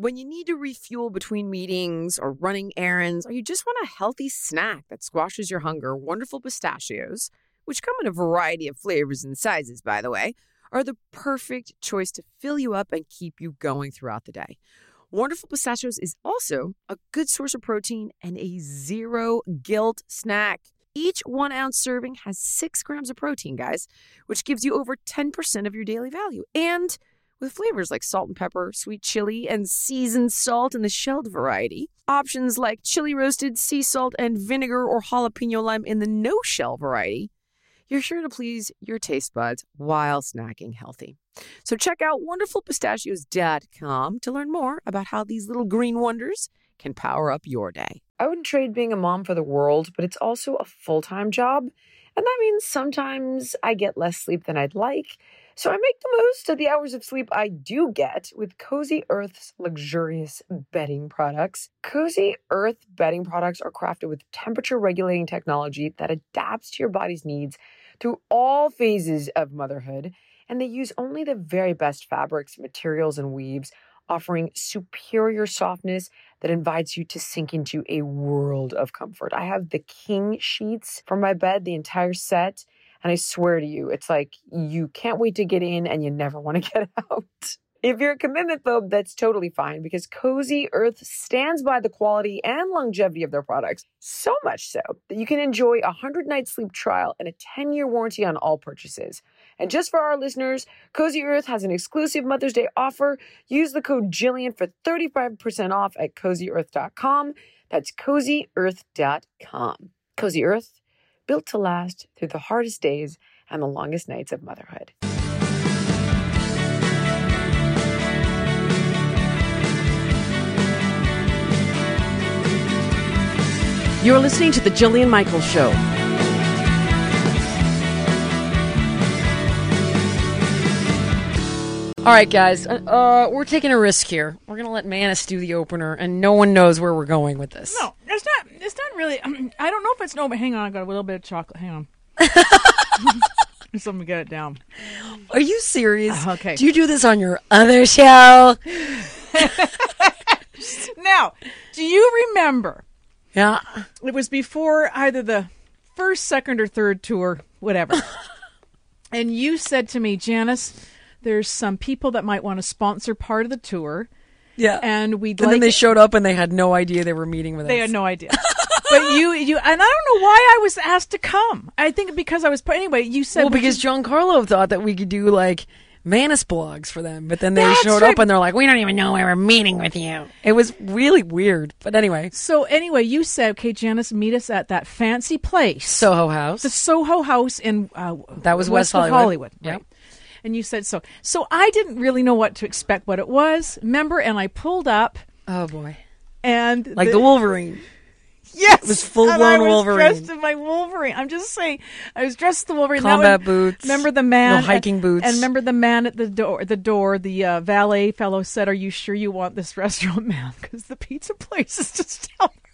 When you need to refuel between meetings or running errands, or you just want a healthy snack that squashes your hunger, Wonderful Pistachios, which come in a variety of flavors and sizes, by the way, are the perfect choice to fill you up and keep you going throughout the day. Wonderful Pistachios is also a good source of protein and a zero guilt snack. Each 1 ounce serving has 6 grams of protein, guys, which gives you over 10% of your daily value. And with flavors like salt and pepper, sweet chili, and seasoned salt in the shelled variety. Options like chili roasted, sea salt, and vinegar or jalapeno lime in the no-shell variety. You're sure to please your taste buds while snacking healthy. So check out wonderfulpistachios.com to learn more about how these little green wonders can power up your day. I wouldn't trade being a mom for the world, but it's also a full-time job. And that means sometimes I get less sleep than I'd like. So I make the most of the hours of sleep I do get with Cozy Earth's luxurious bedding products. Cozy Earth bedding products are crafted with temperature-regulating technology that adapts to your body's needs through all phases of motherhood. And they use only the very best fabrics, materials, and weaves, offering superior softness that invites you to sink into a world of comfort. I have the king sheets for my bed, the entire set. And I swear to you, it's like you can't wait to get in and you never want to get out. If you're a commitment phobe, that's totally fine because Cozy Earth stands by the quality and longevity of their products. So much so that you can enjoy a 100-night sleep trial and a 10-year warranty on all purchases. And just for our listeners, Cozy Earth has an exclusive Mother's Day offer. Use the code Jillian for 35% off at CozyEarth.com. That's CozyEarth.com. Cozy Earth, built to last through the hardest days and the longest nights of motherhood. You're listening to The Jillian Michaels Show. All right, guys, we're taking a risk here. We're going to let Manus do the opener, and no one knows where we're going with this. No, it's not really. I don't know if it's no, but hang on, I got a little bit of chocolate. Hang on. Just let me get it down. Are you serious? Okay. Do you do this on your other show? Now, do you remember? Yeah. It was before either the first, second, or third tour, whatever. And you said to me, Janice, there's some people that might want to sponsor part of the tour. Yeah. And then they showed up and they had no idea they were meeting with us. They had no idea. But you, and I don't know why I was asked to come. I think because I was, anyway, you said. Well, because Giancarlo thought that we could do like Manus blogs for them, but then they showed up and they're like, we don't even know why we're meeting with you. It was really weird, but anyway. So anyway, you said, okay, Janice, meet us at that fancy place. Soho House. The Soho House in that was West Hollywood. Right? Yep. And you said so. So I didn't really know what to expect, what it was. Remember, and I pulled up. Oh, boy. And like the Wolverine. Yes. It was full-blown Wolverine. I was dressed in my Wolverine. I'm just saying. I was dressed in the Wolverine. Combat boots. Remember the man. No hiking boots. And remember the man at the door, the valet fellow said, are you sure you want this restaurant, ma'am? Because the pizza place is just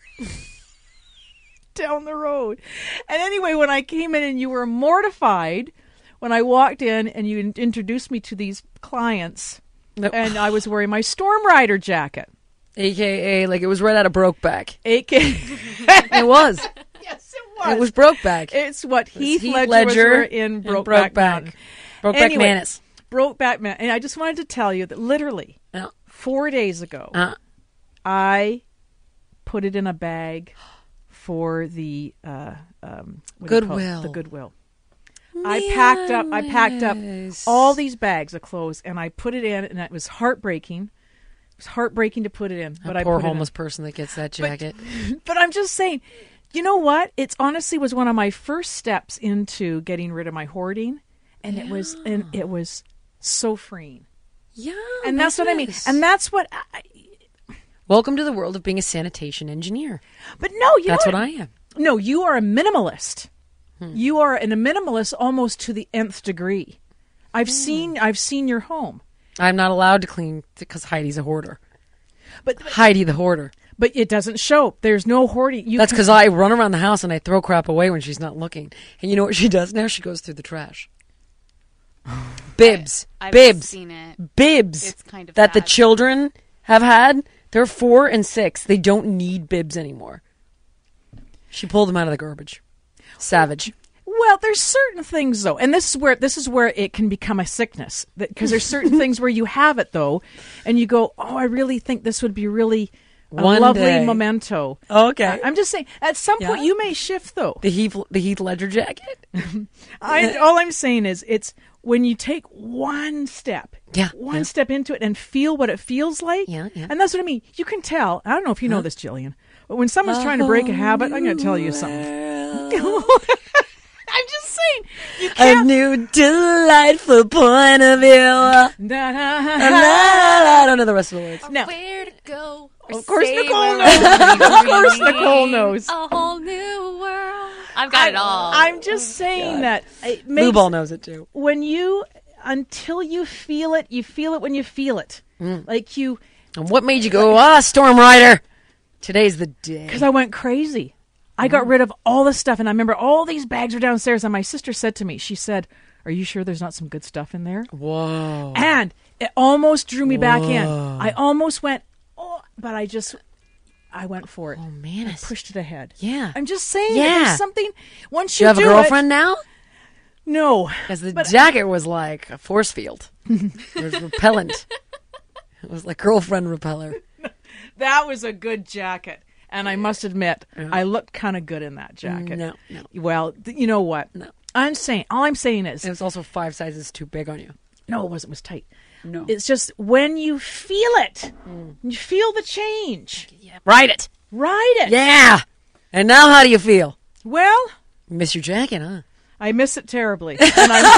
down the road. And anyway, when I came in and you were mortified when I walked in and you introduced me to these clients, and I was wearing my Storm Rider jacket. AKA, like it was right out of Brokeback. It was. Yes, it was. It was Brokeback. It's what Heath Ledger was in Brokeback Mountain. Brokeback Manus. Brokeback Man. And I just wanted to tell you that literally 4 days ago, I put it in a bag for the Goodwill. The Goodwill. Man. I packed up all these bags of clothes and I put it in, and it was heartbreaking. It was heartbreaking to put it in. But poor homeless person that gets that jacket. But I'm just saying, you know what? It's honestly was one of my first steps into getting rid of my hoarding, and it was so freeing. Yeah, and that's what I mean. And that's what. Welcome to the world of being a sanitation engineer. But no, that's what I am. No, you are a minimalist. You are a minimalist almost to the nth degree. I've seen your home. I'm not allowed to clean because Heidi's a hoarder. But Heidi the hoarder. But it doesn't show. There's no hoarding. That's because I run around the house and I throw crap away when she's not looking. And you know what she does now? She goes through the trash. Bibs. I've Bibs. seen it. Bibs. It's kind of that bad. the children have had, they're 4 and 6. They don't need bibs anymore. She pulled them out of the garbage. Savage. Well, there's certain things though, and this is where it can become a sickness. Because there's certain things where you have it though, and you go, "Oh, I really think this would be really a lovely memento." Okay. I'm just saying, at some point you may shift though. The Heath Ledger jacket. All I'm saying is, it's when you take one step step into it and feel what it feels like. Yeah. And that's what I mean. You can tell. I don't know if you know this, Jillian, but when someone's trying to break a habit, I'm going to tell you something. I'm just saying, you can't. A new delightful point of view. I don't know the rest of the words. No. Where to go? Of course, Nicole knows. Of course, Nicole knows. A whole new world. I've got it all. I'm just saying that it makes, Blue Ball knows it too. Until you feel it when you feel it. Like you. And what made you go, Storm Rider? Today's the day. Because I went crazy. I got rid of all the stuff, and I remember all these bags are downstairs, and my sister said to me, she said, "Are you sure there's not some good stuff in there?" Whoa. And it almost drew me back in. I almost went, but I went for it. Oh, man. I pushed it ahead. Yeah. I'm just saying, Yeah. there's something, once Do you have a girlfriend now? No. Because the jacket was like a force field. It was repellent. It was like girlfriend repeller. That was a good jacket. And I must admit, I looked kind of good in that jacket. No. Well, you know what? No. All I'm saying is... It was also 5 sizes too big on you. No, it wasn't. It was tight. No. It's just when you feel it, you feel the change. Yeah. Ride it. Ride it. Yeah. And now how do you feel? Well... You miss your jacket, huh? I miss it terribly. And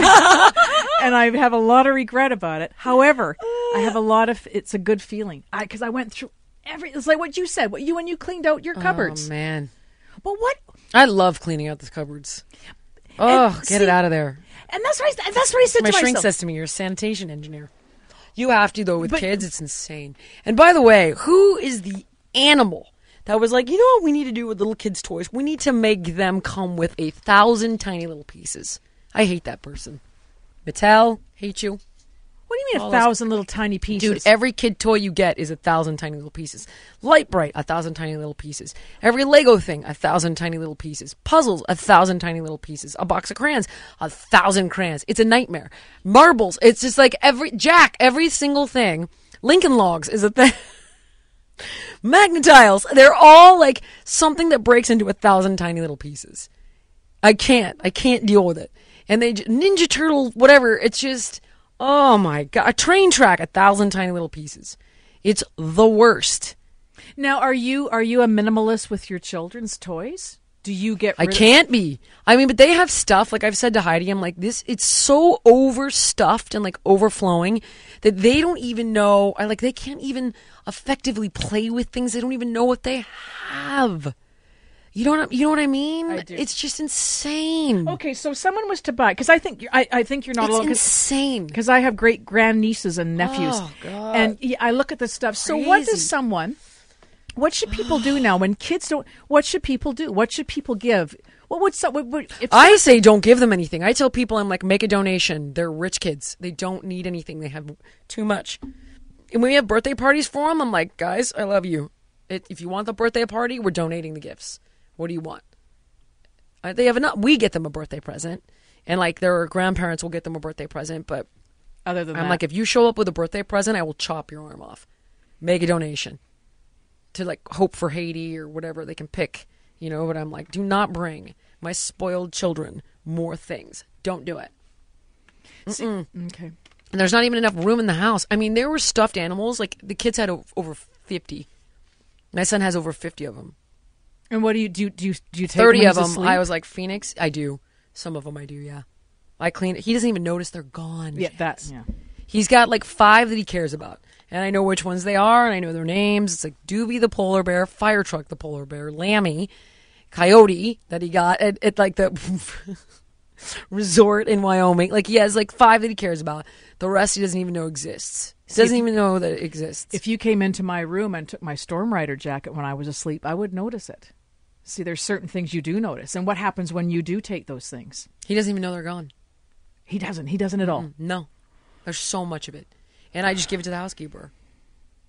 I have a lot of regret about it. However, it's a good feeling. Because I went through... It's like what you said. When you cleaned out your cupboards. Oh, man. But what? I love cleaning out the cupboards. Oh, get it out of there. And that's what I said to My myself. shrink says to me, you're a sanitation engineer. You have to, though, with kids. It's insane. And by the way, who is the animal that was like, you know what we need to do with little kids' toys? We need to make them come with 1,000 tiny little pieces. I hate that person. Mattel, hate you. What do you mean 1,000 little tiny pieces? Dude, every kid toy you get is 1,000 tiny little pieces. Light Bright, 1,000 tiny little pieces. Every Lego thing, 1,000 tiny little pieces. Puzzles, 1,000 tiny little pieces. A box of crayons, 1,000 crayons. It's a nightmare. Marbles, it's just like every single thing. Lincoln Logs is a thing. Magnetiles, they're all like something that breaks into 1,000 tiny little pieces. I can't deal with it. And Ninja Turtle, whatever, it's just... Oh my God. A train track, 1,000 tiny little pieces. It's the worst. Now, are you a minimalist with your children's toys? Do you get rid I can't be. I mean, but they have stuff, like I've said to Heidi, I'm like, it's so overstuffed and like overflowing that they don't even know, they can't even effectively play with things. They don't even know what they have. You know what I mean? I do. It's just insane. Okay, so someone was to buy, because I think you're not alone. It's insane. Because I have great grandnieces and nephews. Oh, God. And I look at this stuff. So what should people do now when kids don't, what should people do? What should people give? I say don't give them anything. I tell people, I'm like, make a donation. They're rich kids. They don't need anything. They have too much. And when we have birthday parties for them, I'm like, guys, I love you. If you want the birthday party, we're donating the gifts. What do you want? They have enough. We get them a birthday present, and like their grandparents will get them a birthday present. But other than I'm like, if you show up with a birthday present, I will chop your arm off. Make a donation to like Hope for Haiti or whatever they can pick, But I'm like, do not bring my spoiled children more things. Don't do it. See, okay. And there's not even enough room in the house. I mean, there were stuffed animals. Like the kids had over 50. My son has over 50 of them. And what do you take 30 of them. Asleep? I was like, Phoenix, I do. Some of them I do, yeah. I clean it. He doesn't even notice they're gone. Yeah, He's got like 5 that he cares about. And I know which ones they are, and I know their names. It's like Doobie the polar bear, Fire Truck the polar bear, Lammy, Coyote that he got at like the resort in Wyoming. Like he has like 5 that he cares about. The rest he doesn't even know exists. He doesn't even know that it exists. If you came into my room and took my Storm Rider jacket when I was asleep, I would notice it. See, there's certain things you do notice. And what happens when you do take those things? He doesn't even know they're gone. He doesn't at all. No. There's so much of it. And I just give it to the housekeeper.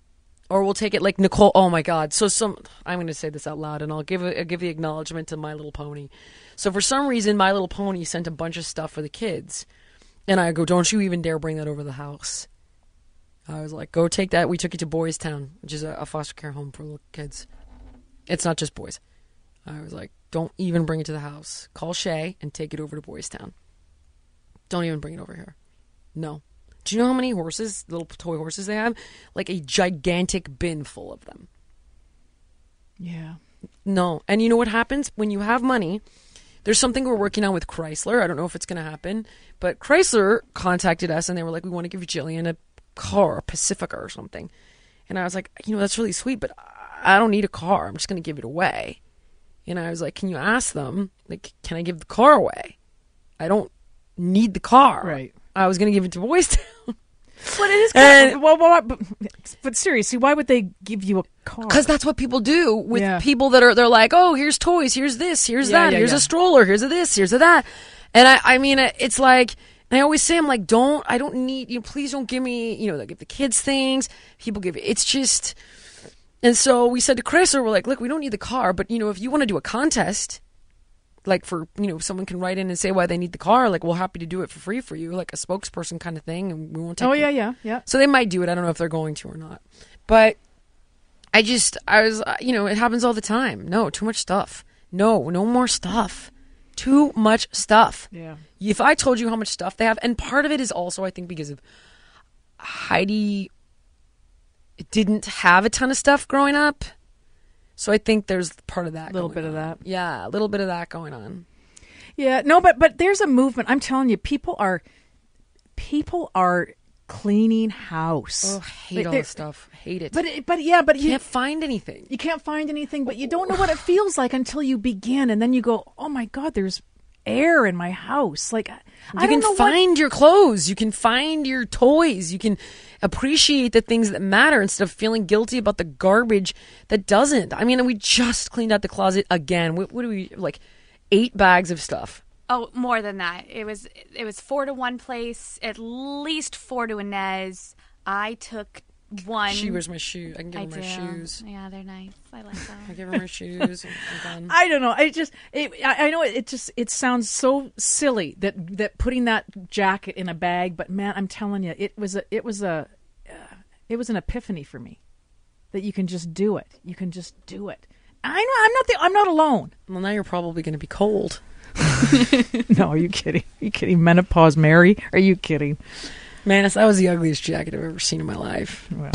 Or we'll take it like Nicole. Oh my God. So I'm going to say this out loud, and I'll give the acknowledgement to My Little Pony. So for some reason, My Little Pony sent a bunch of stuff for the kids. And I go, don't you even dare bring that over the house. I was like, go take that. We took it to Boys Town, which is a foster care home for little kids. It's not just boys. I was like, don't even bring it to the house. Call Shay and take it over to Boys Town. Don't even bring it over here. No. Do you know how many horses, little toy horses they have? Like a gigantic bin full of them. Yeah. No. And you know what happens? When you have money, there's something we're working on with Chrysler. I don't know if it's going to happen. But Chrysler contacted us and they were like, we want to give Jillian a car, a Pacifica or something. And I was like, that's really sweet, but I don't need a car. I'm just going to give it away. And I was like, can you ask them, like, can I give the car away? I don't need the car. Right. I was going to give it to Boys Town. But it is kind of, but seriously, why would they give you a car? Because that's what people do with people they're like, oh, here's toys, here's this, here's that, here's a stroller, here's a this, here's a that. And I mean, it's like, and I always say, I'm like, I don't need, please don't give me, they give the kids things, people give, it's just, and so we said to Chrysler, we're like, look, we don't need the car, but if you want to do a contest, like for, someone can write in and say why they need the car, like, we're happy to do it for free for you, like a spokesperson kind of thing, and we won't take yeah. So they might do it. I don't know if they're going to or not. But I was, it happens all the time. No, too much stuff. No more stuff. Too much stuff. Yeah. If I told you how much stuff they have, and part of it is also, I think, because of Heidi didn't have a ton of stuff growing up. So I think there's part of that. A little bit of that. Yeah, a little bit of that going on. Yeah, no, but there's a movement. I'm telling you, people are cleaning house. Oh, hate all this stuff. Hate it. But you can't find anything. You can't find anything, but you don't know what it feels like until you begin, and then you go, "Oh my God, there's air in my house." Like you can find your clothes, you can find your toys, you can appreciate the things that matter instead of feeling guilty about the garbage that doesn't. I mean, we just cleaned out the closet again. What do we, like 8 bags of stuff? Oh, more than that. It was 4 to one place, at least 4 to Inez. I took one. She wears my shoes. I can give her my shoes. Yeah, they're nice. I like them. I give her my shoes. I'm done. I don't know. I know it sounds so silly that putting that jacket in a bag, but man, I'm telling you, it was an epiphany for me that you can just do it. You can just do it. I know. I'm not alone. Well, now you're probably going to be cold. No, are you kidding? Are you kidding? Menopause Mary? Are you kidding? Man, that was the ugliest jacket I've ever seen in my life. Well.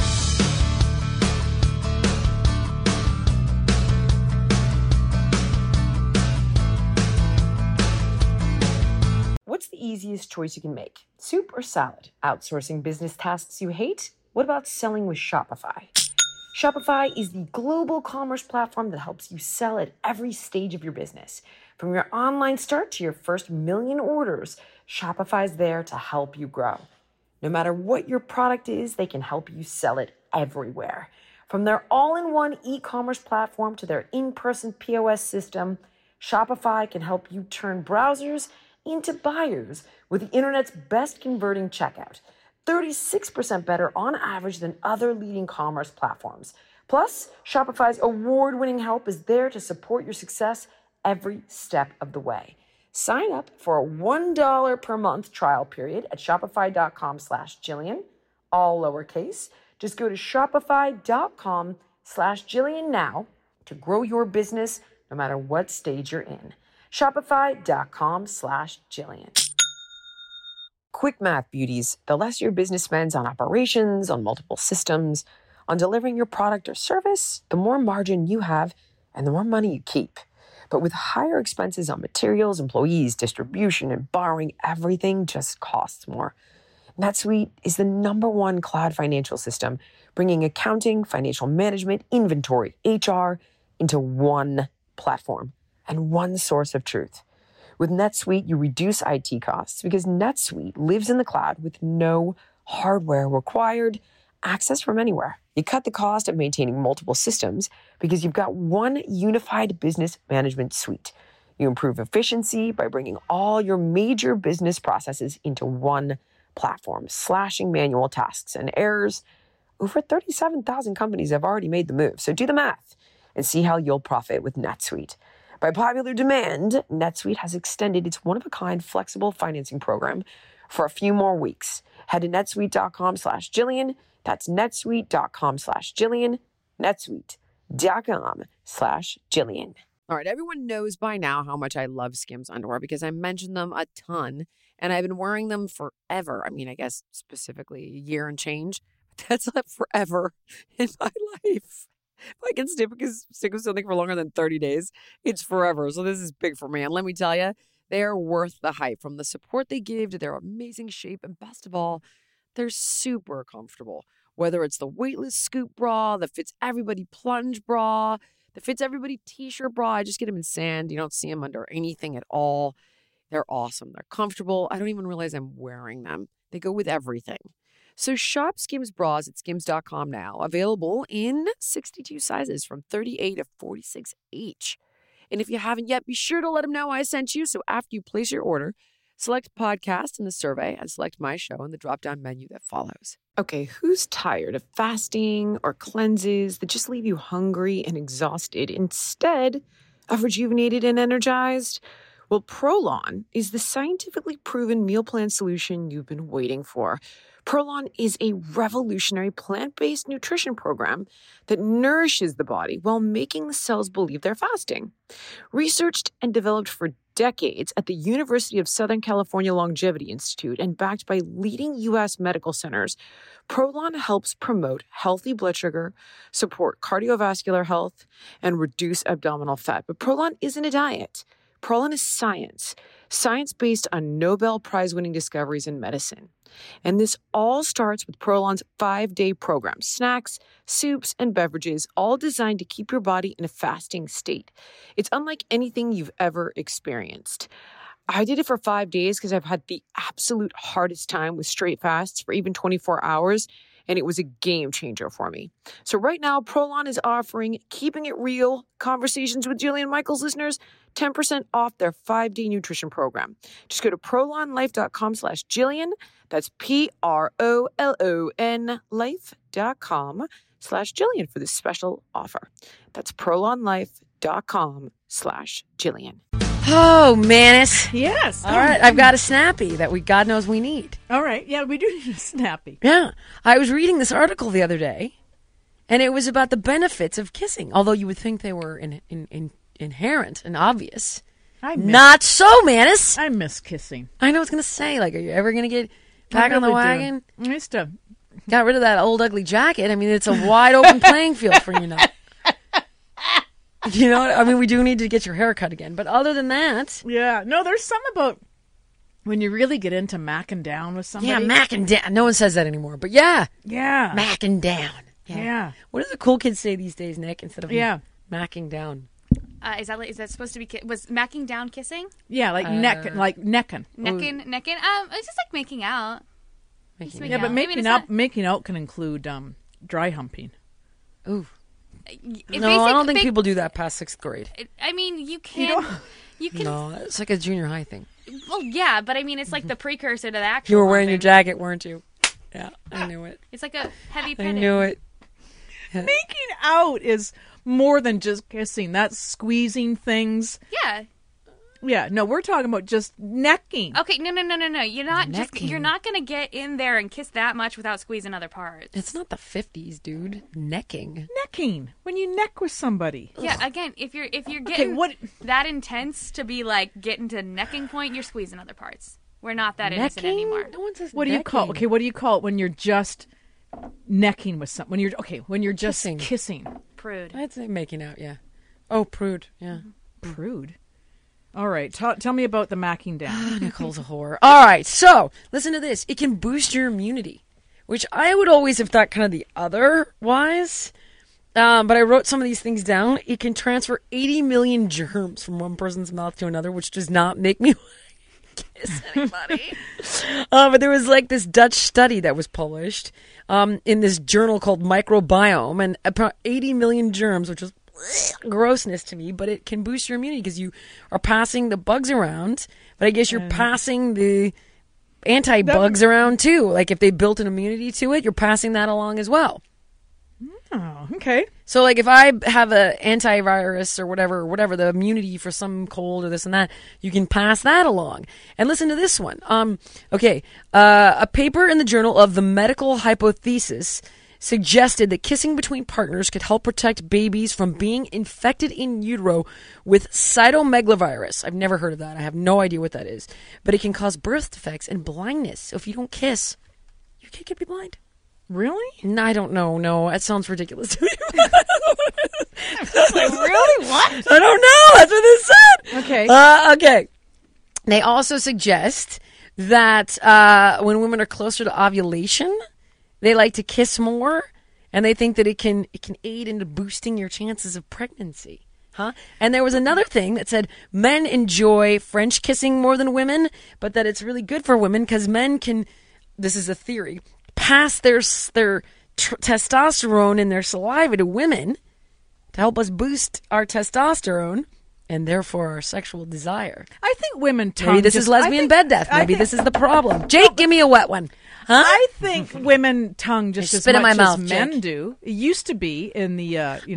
What's the easiest choice you can make? Soup or salad? Outsourcing business tasks you hate? What about selling with Shopify? Shopify is the global commerce platform that helps you sell at every stage of your business. From your online start to your first million orders, Shopify's there to help you grow. No matter what your product is, they can help you sell it everywhere. From their all-in-one e-commerce platform to their in-person POS system, Shopify can help you turn browsers into buyers with the internet's best converting checkout. 36% better on average than other leading commerce platforms. Plus, Shopify's award-winning help is there to support your success every step of the way. Sign up for a $1 per month trial period at shopify.com/Jillian, all lowercase. Just go to shopify.com/Jillian now to grow your business no matter what stage you're in. Shopify.com/Jillian. Quick math, beauties. The less your business spends on operations, on multiple systems, on delivering your product or service, the more margin you have and the more money you keep. But with higher expenses on materials, employees, distribution, and borrowing, everything just costs more. NetSuite is the #1 cloud financial system, bringing accounting, financial management, inventory, HR into one platform and one source of truth. With NetSuite, you reduce IT costs because NetSuite lives in the cloud with no hardware required, access from anywhere. You cut the cost of maintaining multiple systems because you've got one unified business management suite. You improve efficiency by bringing all your major business processes into one platform, slashing manual tasks and errors, over 37,000 companies have already made the move. So do the math and see how you'll profit with NetSuite. By popular demand, NetSuite has extended its one-of-a-kind flexible financing program for a few more weeks. Head to netsuite.com/Jillian. That's netsuite.com/Jillian. netsuite.com/Jillian. All right, everyone knows by now how much I love Skims underwear because I mentioned them a ton, and I've been wearing them forever. I mean, I guess specifically a year and change, but that's not forever in my life. If I can stick with something for longer than 30 days, it's forever. So this is big for me. And let me tell you, they are worth the hype, from the support they give to their amazing shape. And best of all, they're super comfortable. Whether it's the weightless scoop bra, the fits everybody plunge bra, the fits everybody t-shirt bra. I just get them in sand. You don't see them under anything at all. They're awesome. They're comfortable. I don't even realize I'm wearing them. They go with everything. So shop Skims bras at skims.com now. Available in 62 sizes from 38 to 46 each. And if you haven't yet, be sure to let them know I sent you. So after you place your order, select podcast in the survey and select my show in the drop-down menu that follows. Okay, who's tired of fasting or cleanses that just leave you hungry and exhausted instead of rejuvenated and energized? Well, Prolon is the scientifically proven meal plan solution you've been waiting for. Prolon is a revolutionary plant-based nutrition program that nourishes the body while making the cells believe they're fasting. Researched and developed for decades at the University of Southern California Longevity Institute and backed by leading U.S. medical centers, Prolon helps promote healthy blood sugar, support cardiovascular health, and reduce abdominal fat. But Prolon isn't a diet. Prolon is science based on Nobel Prize-winning discoveries in medicine. And this all starts with Prolon's 5-day program, snacks, soups, and beverages, all designed to keep your body in a fasting state. It's unlike anything you've ever experienced. I did it for 5 days because I've had the absolute hardest time with straight fasts for even 24 hours, and it was a game changer for me. So right now, Prolon is offering Keeping It Real Conversations with Jillian Michaels listeners 10% off their 5-day nutrition program. Just go to prolonlife.com/Jillian. That's PROLON life.com/Jillian for this special offer. That's prolonlife.com/Jillian. Oh, Manus. Yes. All right, I've got a snappy that God knows we need. All right. Yeah, we do need a snappy. Yeah. I was reading this article the other day, and it was about the benefits of kissing, although you would think they were inherent and obvious. Not so, Manus. I miss kissing. I know what I was going to say. Like, are you ever going to get back on the wagon? I used to. Got rid of that old ugly jacket. I mean, it's a wide open playing field for you now. You know what? I mean, we do need to get your hair cut again. But other than that... Yeah. No, there's some about when you really get into macking down with somebody. Yeah, macking down. No one says that anymore. But yeah. Yeah. Macking down. Yeah. What do the cool kids say these days, Nick, instead of macking down? Is that supposed to be... Was macking down kissing? Yeah, like necking. Necking. It's just like making out. Yeah, but making out can include dry humping. Ooh. No, I don't think people do that past 6th grade. I mean, you can. No, it's like a junior high thing. Well, yeah, but I mean, it's like the precursor to the actual. You were wearing humping. your jacket, weren't you? Yeah, I knew it. It's like a heavy petting. I knew it. Making out is more than just kissing. That's squeezing things. Yeah. Yeah, no, we're talking about just necking. Okay, no. You're not going to get in there and kiss that much without squeezing other parts. It's not the 50s, dude. Necking. Necking. When you neck with somebody. Yeah, again, if you're getting that intense to be like getting to necking point, you're squeezing other parts. We're not that innocent anymore. No one says what do you call? Okay, what do you call it when you're just necking with someone? When you're just kissing. Prude. I'd say making out. Yeah. Oh, prude. Yeah. Prude. All right, tell me about the macking down. Nicole's a whore. All right, so listen to this. It can boost your immunity, which I would always have thought kind of the otherwise. But I wrote some of these things down. It can transfer 80 million germs from one person's mouth to another, which does not make me kiss anybody. But there was like this Dutch study that was published in this journal called Microbiome, and about 80 million germs, which was grossness to me, but it can boost your immunity because you are passing the bugs around, but I guess you're passing the anti-bugs around too. Like if they built an immunity to it, you're passing that along as well. Oh, okay. So, like, if I have a antivirus or whatever, the immunity for some cold or this and that, you can pass that along. And listen to this one. A paper in the Journal of the Medical Hypothesis suggested that kissing between partners could help protect babies from being infected in utero with cytomegalovirus. I've never heard of that. I have no idea what that is. But it can cause birth defects and blindness. So if you don't kiss, your kid could be blind. Really? No, I don't know. No, that sounds ridiculous to me. Really? What? I don't know. That's what they said. Okay. Okay. They also suggest that when women are closer to ovulation, they like to kiss more, and they think that it can aid into boosting your chances of pregnancy. Huh? And there was another thing that said men enjoy French kissing more than women, but that it's really good for women because men can, this is a theory, pass their testosterone in their saliva to women to help us boost our testosterone and therefore our sexual desire. I think women tongue. Maybe this is lesbian bed death. Maybe this is the problem. Jake, give me a wet one. Huh? I think women tongue just as spit in much my mouth, as men Jake. do. It used to be in the,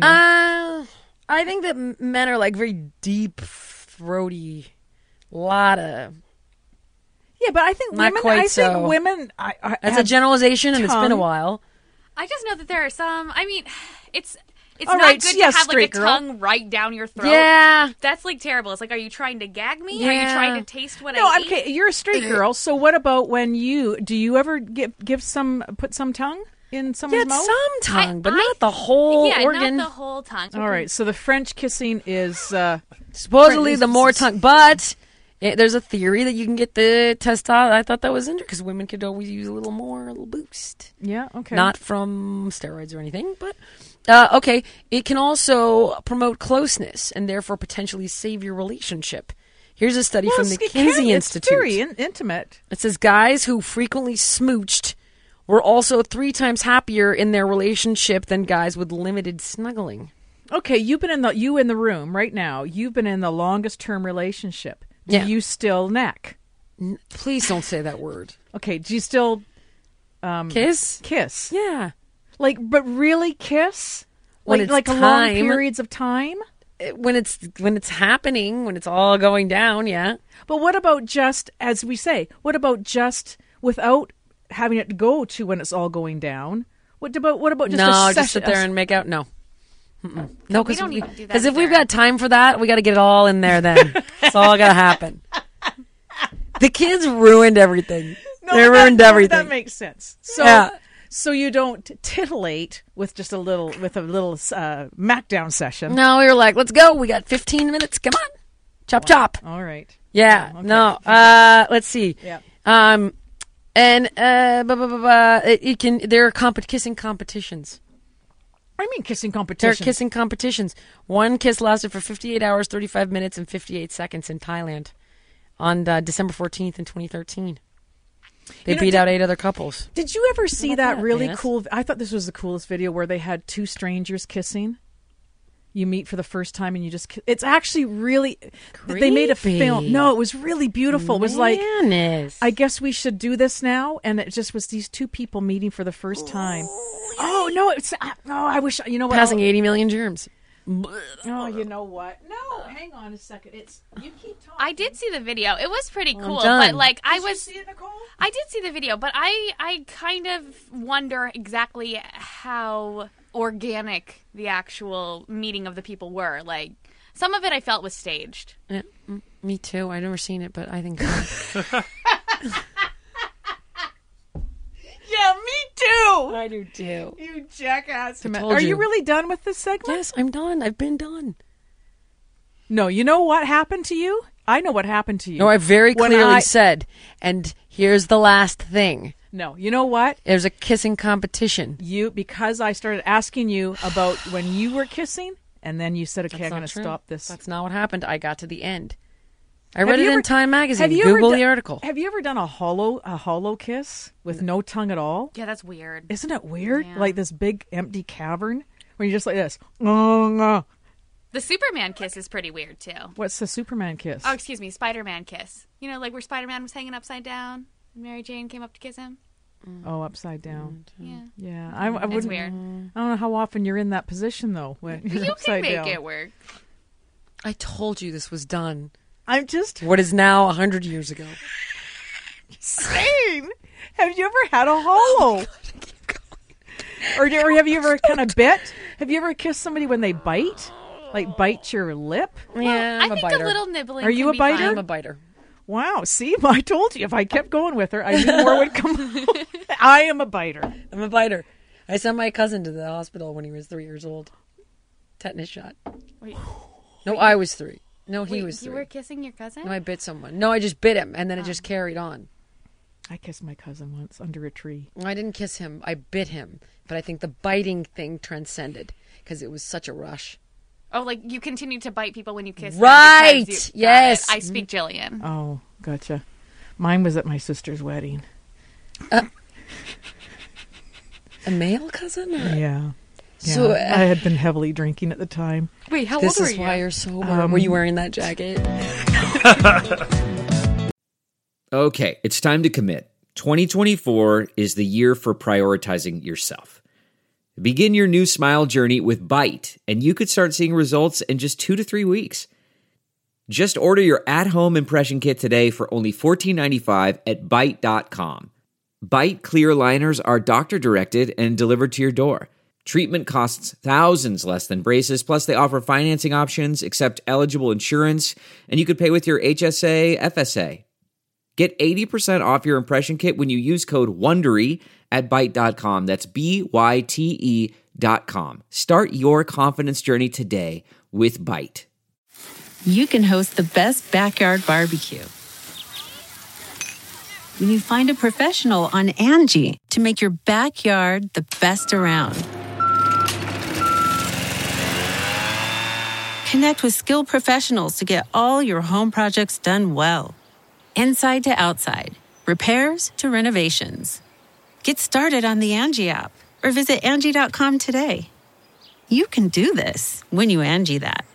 I think that men are like very deep, throaty, lot of. Yeah, but I think Not women. quite I so. think women. That's a generalization, and it's been a tongue. while. I just know that there are some. I mean, it's All not right, good yeah, to have like a straight girl. tongue right down your throat. Yeah. That's like terrible. It's like, are you trying to gag me? Yeah. Are you trying to taste what No, I eat? okay. You're a straight girl. So what about when do you ever put some tongue in someone's Get mouth? some tongue, but not the whole Yeah, organ. not the whole tongue. All right. So the French kissing is Supposedly, the more tongue, but there's a theory that you can get the testosterone. I thought that was interesting because women could always use a little more, a little boost. yeah. Okay. Not from steroids or anything, but okay. It can also promote closeness and therefore potentially save your relationship. Here's a study from the Kinsey Institute. It's very intimate. It says guys who frequently smooched were also 3 times happier in their relationship than guys with limited snuggling. Okay, you in the room right now. You've been in the longest term relationship. Do Yeah. you still neck? Please don't say that word. Okay. Do you still Kiss? kiss? Yeah. But really kiss? When it's like a long time. periods of time? When it's happening, when it's all going down, yeah. But what about just, as we say, what about just without having it go to when it's all going down? What about just a No, session? just sit there and make out. No. No, We don't need to do that because if we've either. got time for that, we got to get it all in there then. It's all got to happen. The kids ruined everything. They ruined everything. That makes sense. So, Yeah. so you don't titillate with just a little smackdown session. No, we were like, let's go. We got 15 minutes. Come on. Chop, chop. All right. Yeah. Okay. No. Let's see. Yeah. And it can. There are kissing competitions. I mean, kissing There are competition. kissing competitions. One kiss lasted for 58 hours, 35 minutes, and 58 seconds in Thailand on December 14th in 2013. They beat out 8 other couples. Did you ever see that really Yes. cool? I thought this was the coolest video where they had 2 strangers kissing. You meet for the first time and you just kiss. It's actually really. They made a Creepy. film. No, it was really beautiful. It was like, Madness. I guess we should do this now, and it just was these 2 people meeting for the first time. Oh no! I wish you know what. passing 80 million germs. Oh, you know what? No, hang on a second. You keep talking. I did see the video. It was pretty cool, done. but like Did you see it, Nicole? I did see the video, but I kind of wonder exactly how organic the actual meeting of the people were. Like, some of it I felt was staged. Yeah, me too. I've never seen it, but I think so. Yeah, me too. I do too. You jackass. told Are you you. really done with this segment? Yes, I'm done. I've been done. No, you know what happened to you? I know what happened to you. No, I very When clearly said, and here's the last thing. No, you know what? There's a kissing competition. Because I started asking you about when you were kissing, and then you said, okay, That's I'm going not to true. stop this. That's not what happened. I got to the end. I Have read you it ever- in Time magazine. have you ever Google done- the article. Have you ever done a hollow kiss with no tongue at all? Yeah, that's weird. Isn't it weird? Yeah. Like this big empty cavern where you're just like this. Oh, The Superman kiss is pretty weird too. what's the Superman kiss? Oh, excuse me, Spider-Man kiss. You know, like where Spider-Man was hanging upside down and Mary Jane came up to kiss him. Oh, upside down. Yeah. Yeah, I wouldn't. It's weird. I don't know how often you're in that position though. When you're You upside can make down. it work. I told you this was done. I'm just What is now 100 years ago. saying. Have you ever had a hollow? Or have you ever kind of bit? Have you ever kissed somebody when they bite? Like bite your lip? Yeah, I I'm a think biter. a little nibbling. Are you can a be biter? fine. I'm a biter. Wow, see, I told you if I kept going with her, I knew more would come out. I am a biter. I'm a biter. I sent my cousin to the hospital when he was 3 years old. Tetanus shot. Wait, No, I was 3. No, he wait, was 3. you were kissing your cousin? No, I bit someone. No, I just bit him, and then it just carried on. I kissed my cousin once under a tree. I didn't kiss him. I bit him. But I think the biting thing transcended because it was such a rush. Oh, like you continue to bite people when you kiss Right, them because yes. I speak Jillian. Oh, gotcha. Mine was at my sister's wedding. A male cousin? Or? Yeah. So, I had been heavily drinking at the time. Wait, how This old were is you? why you're sober. Were you wearing that jacket? Okay, it's time to commit. 2024 is the year for prioritizing yourself. Begin your new smile journey with Byte, and you could start seeing results in just 2 to 3 weeks. Just order your at-home impression kit today for only $14.95 at Byte.com. Byte clear liners are doctor-directed and delivered to your door. Treatment costs thousands less than braces, plus they offer financing options, accept eligible insurance, and you could pay with your HSA, FSA. Get 80% off your impression kit when you use code WONDERY at Byte.com. That's BYTE.com. Start your confidence journey today with Byte. You can host the best backyard barbecue when you find a professional on Angie to make your backyard the best around. Connect with skilled professionals to get all your home projects done well. Inside to outside, repairs to renovations. Get started on the Angie app or visit Angie.com today. You can do this when you Angie that.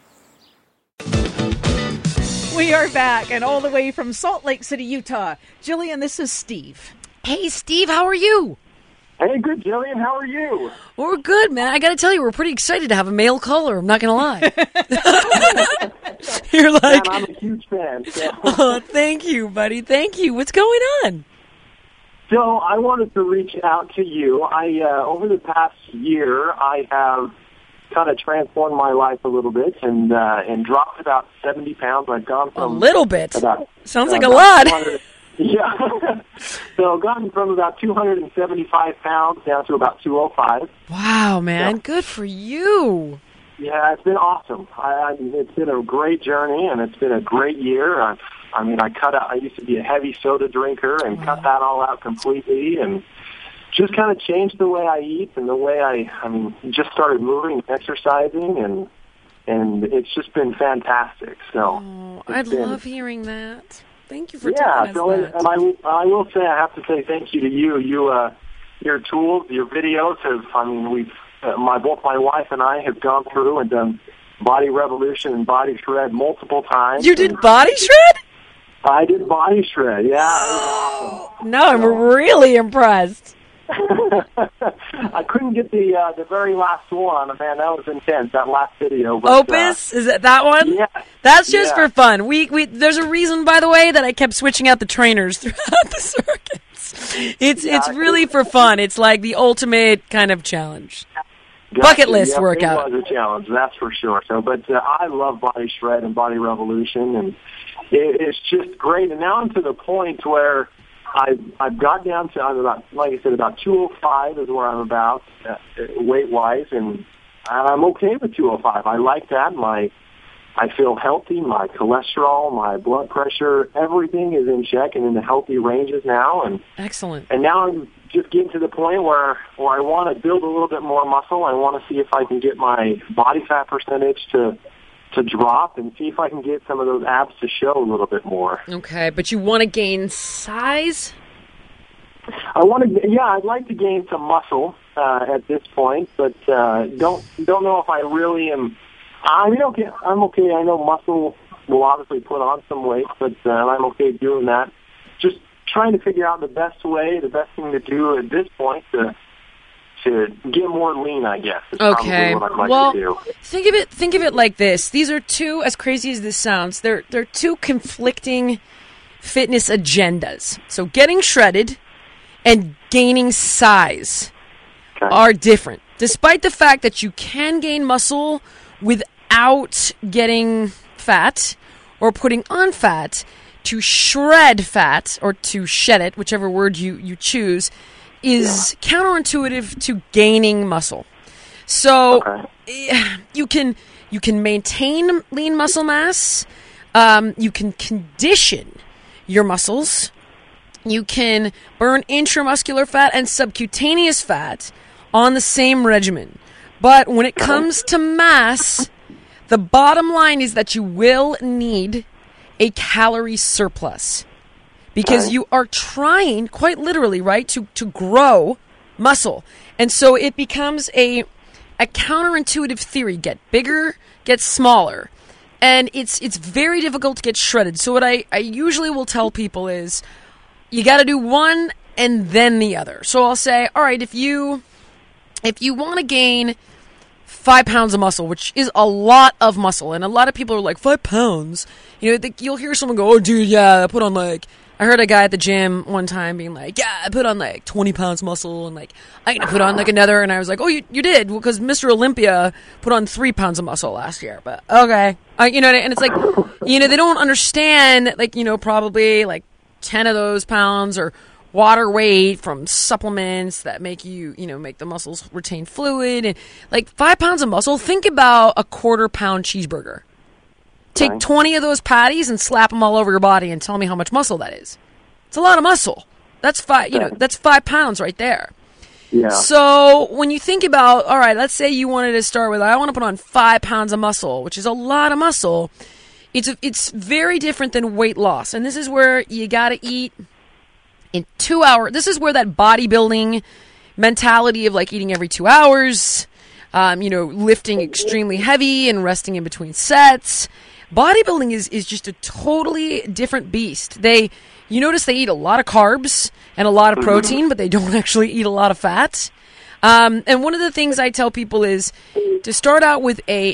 We are back, and all the way from Salt Lake City, Utah. Jillian, this is Steve. Hey, Steve, how are you? Hey, good, Jillian. How are you? Well, we're good, man. I got to tell you, we're pretty excited to have a male caller. I'm not going to lie. You're like, Man, I'm a huge fan. So. oh, thank you, buddy. Thank you. What's going on? So I wanted to reach out to you. Over the past year, I have kind of transformed my life a little bit and dropped about 70 pounds. I've gone from A little bit. Sounds like a about lot. 200 Yeah. So I've gotten from about 275 pounds down to about 205. Wow, man. Yeah. Good for you. Yeah, it's been awesome. It's been a great journey, and it's been a great year. I cut out. I used to be a heavy soda drinker and cut that all out completely, and just kind of changed the way I eat and the way I just started moving, exercising, and it's just been fantastic. So I it's been- love hearing that. Thank you for Yeah, telling so us that. and I will say I have to say thank you to you. Your tools, your videos have. We've both my wife and I have gone through and done Body Revolution and Body Shred multiple times. You did Body Shred? I did Body Shred. Yeah. No, I'm really impressed. I couldn't get the very last one. Man, that was intense. That last video. But, Opus? Is it that one? Yeah. That's just Yeah. for fun. We there's a reason, by the way, that I kept switching out the trainers throughout the circuits. It's really for fun. It's like the ultimate kind of challenge. Bucket list Yep, workout. It was a challenge, that's for sure. So, but I love Body Shred and Body Revolution, and it's just great. And now I'm to the point where I've got down to, I'm about, like I said, about 205 is where I'm about weight-wise, and I'm okay with 205. I like that. I feel healthy. My cholesterol, my blood pressure, everything is in check and in the healthy ranges now. And Excellent. And now I'm just getting to the point where I want to build a little bit more muscle. I want to see if I can get my body fat percentage to drop and see if I can get some of those abs to show a little bit more. Okay, but you want to gain size? I'd like to gain some muscle at this point, but don't know if I really am. I'm okay. I know muscle will obviously put on some weight, but I'm okay doing that. Just trying to figure out the best thing to do at this point to get more lean, I guess. Okay. What I'd like well, to do. think of it like this. These are two, as crazy as this sounds, they're two conflicting fitness agendas. So getting shredded and gaining size are different. Despite the fact that you can gain muscle without getting fat or putting on fat, to shred fat or to shed it, whichever word you choose, is counterintuitive to gaining muscle. So you can maintain lean muscle mass. You can condition your muscles. You can burn intramuscular fat and subcutaneous fat on the same regimen. But when it comes to mass, the bottom line is that you will need a calorie surplus. Because you are trying, quite literally, right, to grow muscle. And so it becomes a counterintuitive theory. Get bigger, get smaller. And it's very difficult to get shredded. So what I usually will tell people is, you got to do one and then the other. So I'll say, all right, if you want to gain 5 pounds of muscle, which is a lot of muscle, and a lot of people are like, 5 pounds? You know, you'll hear someone go, oh, dude, yeah, I put on I heard a guy at the gym one time being like, yeah, I put on 20 pounds muscle, and I'm going to put on another. And I was like, oh, you did? Because Mr. Olympia put on 3 pounds of muscle last year. But okay. And it's like, they don't understand, probably 10 of those pounds are water weight from supplements that make make the muscles retain fluid. And 5 pounds of muscle, think about a 1/4 pound cheeseburger. Take 20 of those patties and slap them all over your body and tell me how much muscle that is. It's a lot of muscle. That's 5 pounds right there. Yeah. So when you think about, all right, let's say you wanted to start with, I want to put on 5 pounds of muscle, which is a lot of muscle. It's very different than weight loss. And this is where you got to eat in 2 hours. This is where that bodybuilding mentality of eating every 2 hours, lifting extremely heavy and resting in between sets. Bodybuilding is just a totally different beast. You notice they eat a lot of carbs and a lot of protein, but they don't actually eat a lot of fat. And one of the things I tell people is to start out with a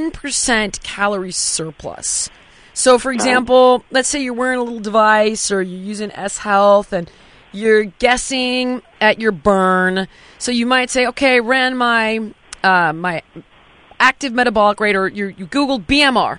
10% calorie surplus. So, for example, let's say you're wearing a little device or you're using S-Health and you're guessing at your burn. So you might say, okay, I ran my active metabolic rate, or you Googled BMR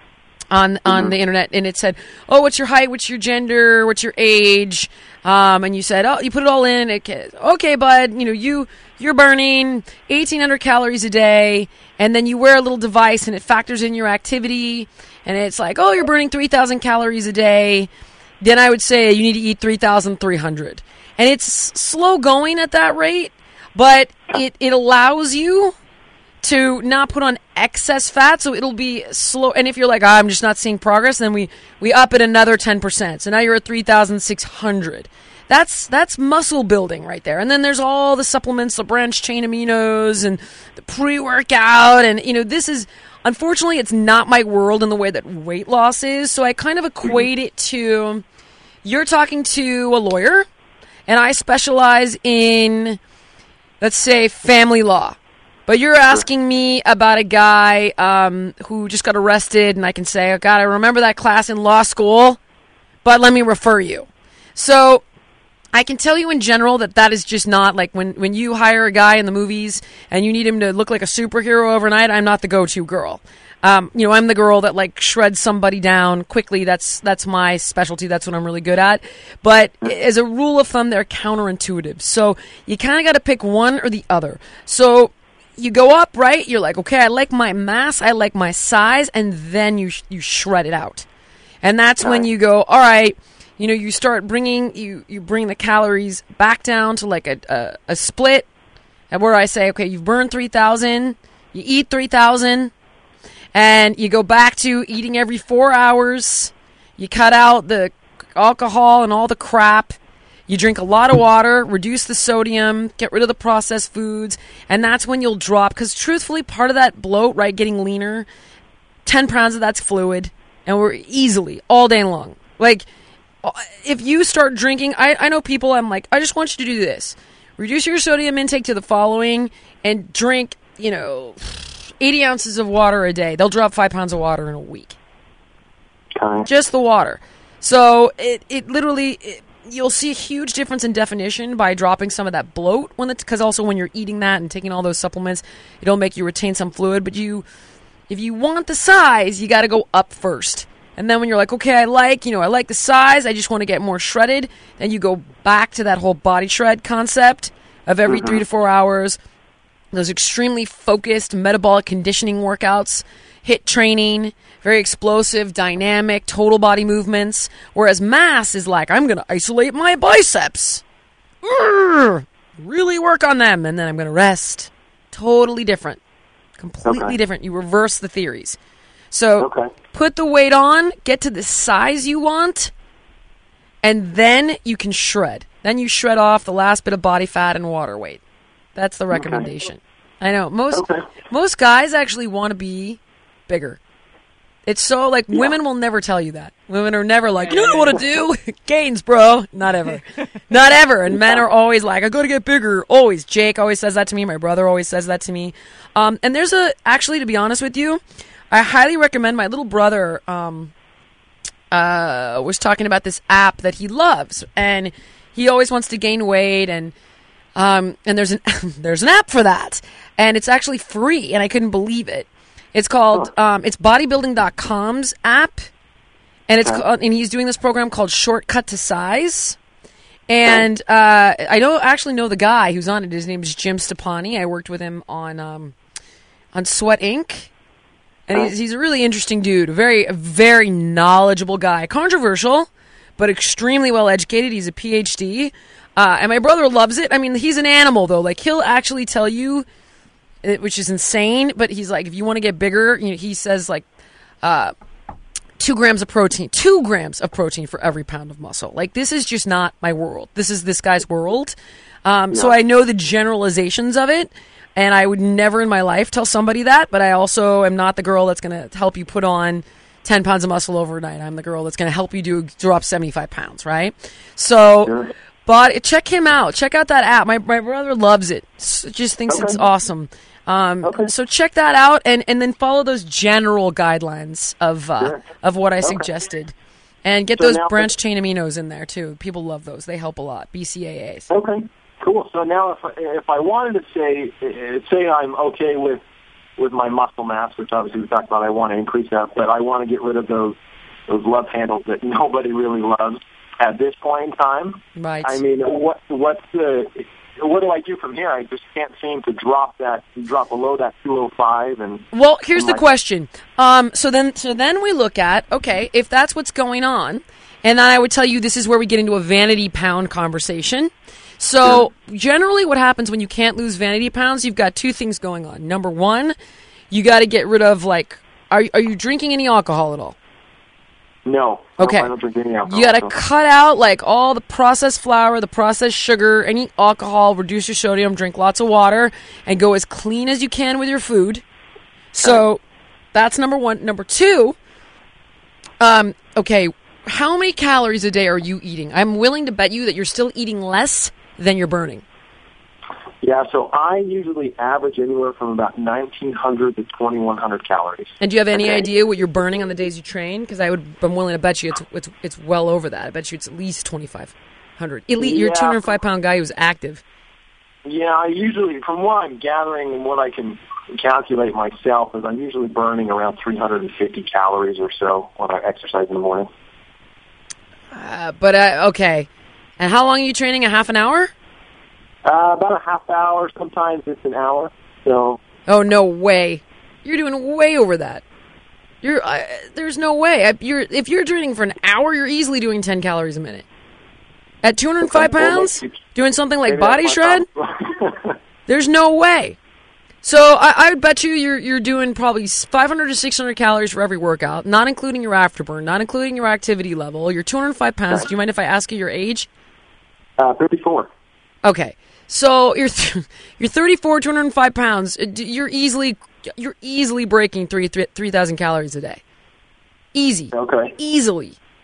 on the internet, and it said, oh, what's your height, what's your gender, what's your age, and you said, oh, you put it all in. Okay, bud, you're burning 1,800 calories a day, and then you wear a little device, and it factors in your activity, and it's like, oh, you're burning 3,000 calories a day. Then I would say you need to eat 3,300, and it's slow going at that rate, but it allows you to not put on excess fat, so it'll be slow. And if you're like, I'm just not seeing progress, then we up it another 10%. So now you're at 3,600. That's muscle building right there. And then there's all the supplements, the branched chain aminos and the pre-workout. And, this is, unfortunately, it's not my world in the way that weight loss is. So I kind of equate it to, you're talking to a lawyer, and I specialize in, let's say, family law. But you're asking me about a guy who just got arrested, and I can say, oh, God, I remember that class in law school, but let me refer you. So I can tell you in general that is just not, when you hire a guy in the movies and you need him to look like a superhero overnight, I'm not the go-to girl. I'm the girl that, shreds somebody down quickly. That's my specialty. That's what I'm really good at. But as a rule of thumb, they're counterintuitive. So you kind of got to pick one or the other. So you go up, right? You're like, okay, I like my mass, I like my size, and then you shred it out. And that's when you go, all right, you start bringing, you bring the calories back down to a split, and where I say, okay, you've burned 3,000, you eat 3,000, and you go back to eating every 4 hours, you cut out the alcohol and all the crap, you drink a lot of water, reduce the sodium, get rid of the processed foods, and that's when you'll drop. Because truthfully, part of that bloat, right, getting leaner, 10 pounds of that's fluid, and we're easily, all day long. if you start drinking, I know people, I'm like, I just want you to do this. Reduce your sodium intake to the following and drink, 80 ounces of water a day. They'll drop 5 pounds of water in a week. Okay. Just the water. So it literally, you'll see a huge difference in definition by dropping some of that bloat, because also when you're eating that and taking all those supplements, it'll make you retain some fluid. But if you want the size, you got to go up first. And then when you're like, okay, I like the size, I just want to get more shredded, then you go back to that whole body shred concept of every 3 to 4 hours, those extremely focused metabolic conditioning workouts, HIIT training, very explosive, dynamic, total body movements, whereas mass is like, I'm going to isolate my biceps, really work on them, and then I'm going to rest. Totally different. Completely different. You reverse the theories. So put the weight on, get to the size you want, and then you can shred. Then you shred off the last bit of body fat and water weight. That's the recommendation. I know. Most guys actually want to be bigger. It's so, like, women will never tell you that. Women are never like, you know what I want to do? Gains, bro. Not ever. Not ever. And men are always like, I got to get bigger. Always. Jake always says that to me. My brother always says that to me. And there's actually, to be honest with you, I highly recommend. My little brother was talking about this app that he loves, and he always wants to gain weight, and there's an app for that, and it's actually free, and I couldn't believe it. It's called it's bodybuilding.com's app, and and he's doing this program called Shortcut to Size. And I actually know the guy who's on it. His name is Jim Stepani. I worked with him on Sweat Inc. And he's a really interesting dude, a very knowledgeable guy. Controversial, but extremely well educated. He's a PhD. And my brother loves it. I mean, he's an animal, though. Like, he'll actually tell you, which is insane, but he's like, if you want to get bigger, he says, like, 2 grams of protein. 2 grams of protein for every pound of muscle. Like, this is just not my world. This is this guy's world. So I know the generalizations of it. And I would never in my life tell somebody that, but I also am not the girl that's going to help you put on 10 pounds of muscle overnight. I'm the girl that's going to help you drop 75 pounds, right? So, but check him out. Check out that app. My brother loves it. Just thinks it's awesome. So check that out, and then follow those general guidelines of what I suggested. And get those branched chain aminos in there, too. People love those. They help a lot. BCAAs. Okay. Cool. So now, if I wanted to say I'm okay with my muscle mass, which obviously we talked about, I want to increase that, but I want to get rid of those love handles that nobody really loves at this point in time. Right. I mean, what do I do from here? I just can't seem to drop below that 205. Well, here's the question. So then we look at, okay, if that's what's going on, and then I would tell you this is where we get into a vanity pound conversation. So generally what happens when you can't lose vanity pounds, you've got 2 things going on. Number 1, you got to get rid of, like, are you drinking any alcohol at all? No. Okay. I don't drink any alcohol. You got to cut out, like, all the processed flour, the processed sugar, any alcohol, reduce your sodium, drink lots of water, and go as clean as you can with your food. So that's number 1. Number 2, okay, how many calories a day are you eating? I'm willing to bet you that you're still eating less than you're burning. Yeah, so I usually average anywhere from about 1,900 to 2,100 calories. And do you have any idea what you're burning on the days you train? Because I'm willing to bet you it's well over that. I bet you it's at least 2,500. You're a 205-pound guy who's active. Yeah, I usually, from what I'm gathering and what I can calculate myself, is I'm usually burning around 350 calories or so when I exercise in the morning. Okay. And how long are you training? A half an hour? About a half hour. Sometimes it's an hour. So. Oh, no way. You're doing way over that. There's no way. If you're training for an hour, you're easily doing 10 calories a minute. At 205 pounds? Doing something like body shred? There's no way. So I would bet you're doing probably 500 to 600 calories for every workout, not including your afterburn, not including your activity level. You're 205 pounds. Do you mind if I ask you your age? 34. Okay. So you're 34, 205 pounds. You're easily breaking 3,000 calories a day. Easy. Okay. Easily.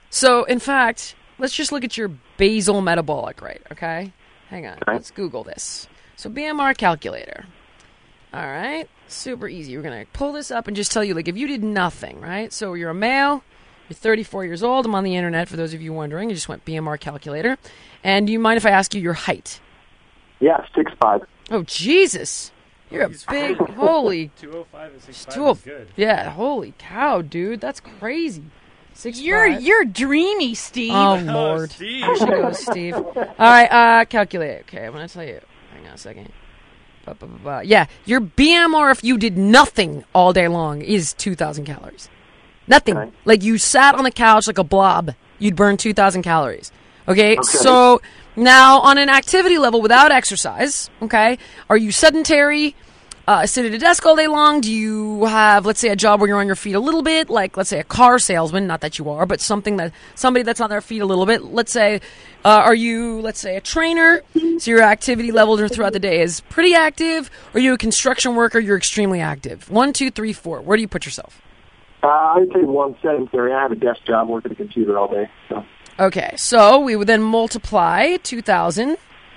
So, in fact, let's just look at your basal metabolic rate, okay? Hang on. Okay. Let's Google this. So, BMR calculator. All right. Super easy. We're going to pull this up and just tell you, like, if you did nothing, right? So, you're a male. You're 34 years old. I'm on the internet, for those of you wondering. You just went BMR calculator. And do you mind if I ask you your height? Yeah, 6'5". Oh, Jesus. You're a big, holy. 205 and 6'5 is good. Yeah, holy cow, dude. That's crazy. 6'5". You're dreamy, Steve. Oh, Lord. Steve. There she goes, Steve. All right, calculate. Okay, I'm going to tell you. Hang on a second. Yeah, your BMR if you did nothing all day long is 2,000 calories. Nothing. Okay. Like you sat on the couch like a blob, you'd burn 2,000 calories. Okay, so now on an activity level without exercise, okay, are you sedentary, sit at a desk all day long? Do you have, let's say, a job where you're on your feet a little bit, like let's say a car salesman, not that you are, but somebody that's on their feet a little bit. Let's say, are you, let's say, a trainer? So your activity level throughout the day is pretty active. Or are you a construction worker? You're extremely active. 1, 2, 3, 4. Where do you put yourself? I'd say 1 sedentary. I have a desk job, working at a computer all day. So. Okay, so we would then multiply 2,000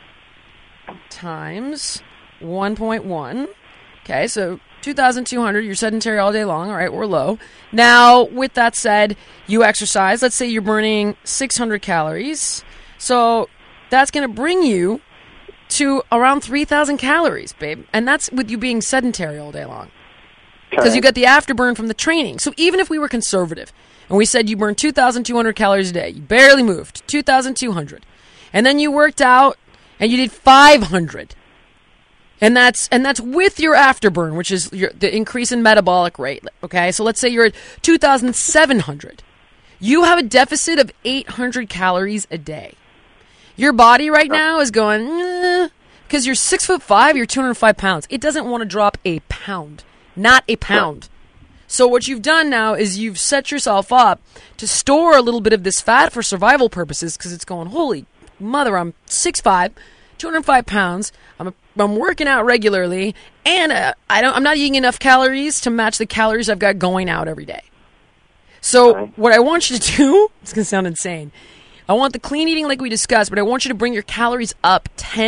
times 1.1. Okay, so 2,200, you're sedentary all day long. All right, we're low. Now, with that said, you exercise. Let's say you're burning 600 calories. So that's going to bring you to around 3,000 calories, babe. And that's with you being sedentary all day long. Because you got the afterburn from the training. So even if we were conservative, and we said you burned 2,200 calories a day, you barely moved, 2,200. And then you worked out, and you did 500. And that's with your afterburn, which is the increase in metabolic rate. Okay, so let's say you're at 2,700. You have a deficit of 800 calories a day. Your body right now is going, because you're 6'5", you're 205 pounds. It doesn't want to drop a pound, not a pound. So what you've done now is you've set yourself up to store a little bit of this fat for survival purposes, because it's going, holy mother, I'm 6'5", 205 pounds. I'm working out regularly, and I'm not eating enough calories to match the calories I've got going out every day. So what I want you to do, it's going to sound insane. I want the clean eating like we discussed, but I want you to bring your calories up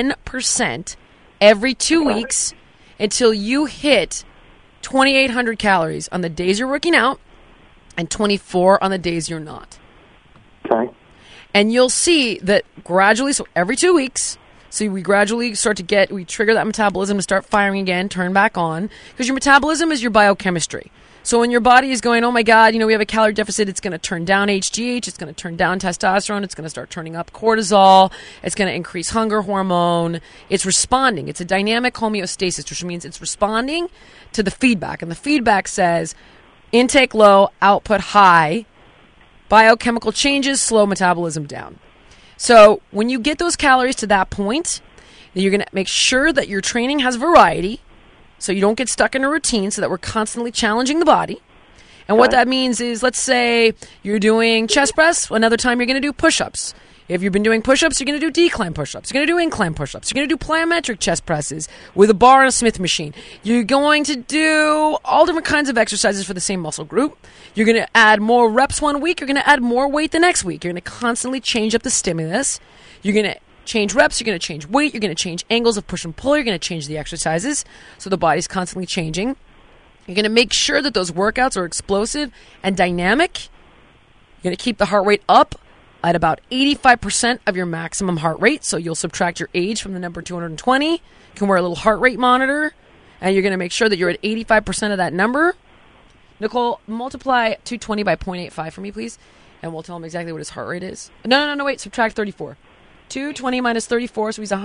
10% every 2 weeks until you hit 2,800 calories on the days you're working out and 24 on the days you're not. Okay. And you'll see that gradually, so every 2 weeks, so we gradually we trigger that metabolism to start firing again, turn back on, because your metabolism is your biochemistry. So when your body is going, oh my God, we have a calorie deficit, it's going to turn down HGH, it's going to turn down testosterone, it's going to start turning up cortisol, it's going to increase hunger hormone. It's responding. It's a dynamic homeostasis, which means it's responding to the feedback. And the feedback says intake low, output high, biochemical changes, slow metabolism down. So when you get those calories to that point, then you're going to make sure that your training has variety, so you don't get stuck in a routine, so that we're constantly challenging the body. And what that means is, let's say you're doing chest press, another time you're going to do push-ups. If you've been doing push-ups, you're going to do decline push-ups. You're going to do incline push-ups. You're going to do plyometric chest presses with a bar and a Smith machine. You're going to do all different kinds of exercises for the same muscle group. You're going to add more reps one week. You're going to add more weight the next week. You're going to constantly change up the stimulus. You're going to change reps. You're going to change weight. You're going to change angles of push and pull. You're going to change the exercises. So the body's constantly changing. You're going to make sure that those workouts are explosive and dynamic. You're going to keep the heart rate up at about 85% of your maximum heart rate. So you'll subtract your age from the number 220. You can wear a little heart rate monitor, and you're going to make sure that you're at 85% of that number. Nicole, multiply 220 by 0.85 for me, please, and we'll tell him exactly what his heart rate is. No, wait, subtract 34. 220 minus 34, so he's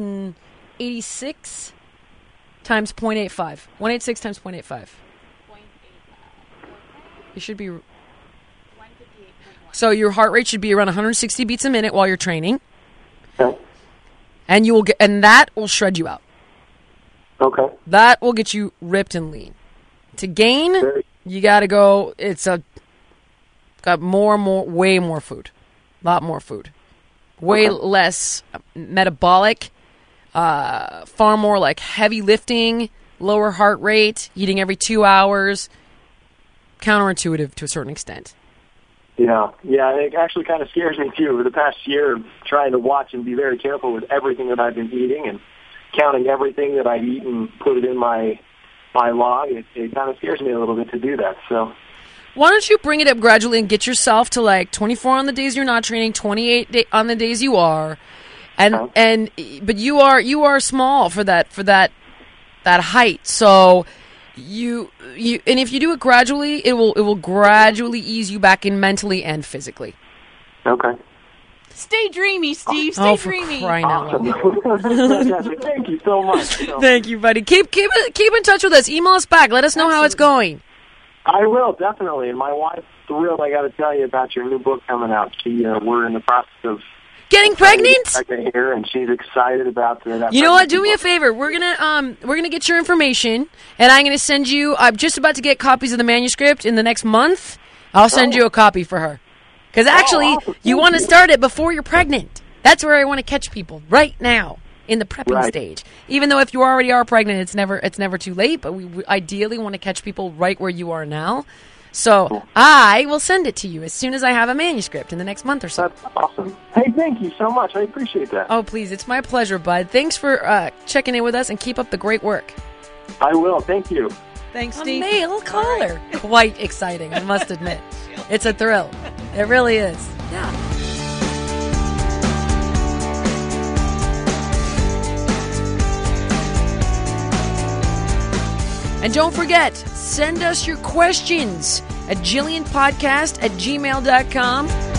186 times 0.85. 186 times 0.85. You should be... So your heart rate should be around 160 beats a minute while you're training. Okay. And that will shred you out. Okay. That will get you ripped and lean. To gain, you got to go, got way more food. A lot more food. Way less metabolic, far more like heavy lifting, lower heart rate, eating every 2 hours. Counterintuitive to a certain extent. Yeah, it actually kind of scares me too. Over the past year, trying to watch and be very careful with everything that I've been eating and counting everything that I eat and put it in my log, it kind of scares me a little bit to do that. So why don't you bring it up gradually and get yourself to like 24 on the days you're not training, 28 on the days you are, but you are small for that height. So you and if you do it gradually, it will gradually ease you back in mentally and physically. Okay. Stay dreamy, Steve. Stay Oh, dreamy. for crying out loud. Thank you so much. Thank you, buddy. Keep in touch with us. Email us back. Let us know how it's going. I will, definitely. And my wife's thrilled, I got to tell you, about your new book coming out. We're in the process of getting pregnant here, and she's excited about that. You know what? Do me a favor. We're gonna get your information, and I'm gonna send you. I'm just about to get copies of the manuscript in the next month. I'll send you a copy for her. Because actually, awesome. you want to start it before you're pregnant. That's where I want to catch people right now in the prepping stage. Even though if you already are pregnant, it's never too late. But we ideally want to catch people right where you are now. So I will send it to you as soon as I have a manuscript in the next month or so. That's awesome. Hey, thank you so much. I appreciate that. Oh, please. It's my pleasure, bud. Thanks for checking in with us and keep up the great work. I will. Thank you. Thanks, A Steve. male caller. Quite exciting, I must admit. It's a thrill. It really is. Yeah. And don't forget, send us your questions at JillianPodcast@gmail.com.